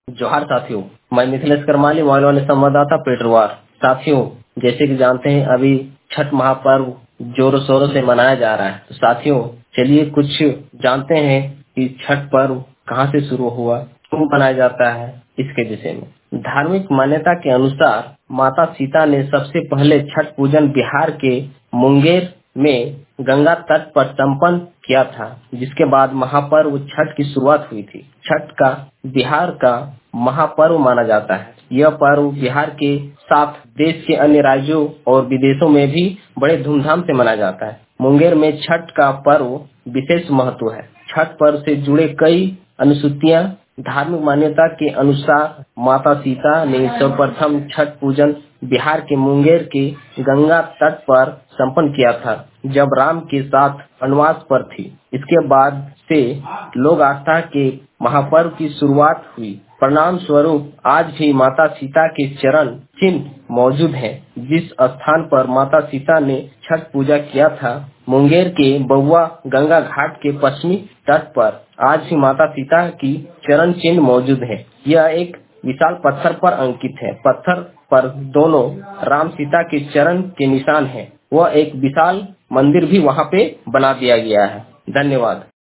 जोहार साथियों, मैं मिथिलेश करमाली, मोबाइल संवाददाता पेटरवार। साथियों, जैसे कि जानते हैं अभी छठ महापर्व जोरों शोरों से मनाया जा रहा है। तो साथियों, चलिए कुछ जानते हैं कि छठ पर्व कहाँ से शुरू हुआ, क्यों मनाया जाता है, इसके विषय में। धार्मिक मान्यता के अनुसार माता सीता ने सबसे पहले छठ पूजन बिहार के मुंगेर में गंगा तट पर संपन्न किया था, जिसके बाद महापर्व छठ की शुरुआत हुई थी। छठ का बिहार का महापर्व माना जाता है। यह पर्व बिहार के साथ देश के अन्य राज्यों और विदेशों में भी बड़े धूमधाम से मनाया जाता है। मुंगेर में छठ का पर्व विशेष महत्व है। छठ पर्व से जुड़े कई अनुसूचियां। धार्मिक मान्यता के अनुसार माता सीता ने सर्वप्रथम छठ पूजन बिहार के मुंगेर के गंगा तट पर संपन्न किया था, जब राम के साथ वनवास पर थी। इसके बाद से लोक आस्था के महापर्व की शुरुआत हुई। परिणाम स्वरूप आज भी माता सीता के चरण चिन्ह मौजूद हैं। जिस स्थान पर माता सीता ने छठ पूजा किया था, मुंगेर के बउआ गंगा घाट के पश्चिमी तट पर आज भी माता सीता की चरण चिन्ह मौजूद है। यह एक विशाल पत्थर पर अंकित है। पत्थर पर दोनों राम सीता के चरण के निशान हैं। वह एक विशाल मंदिर भी वहां पे बना दिया गया है। धन्यवाद।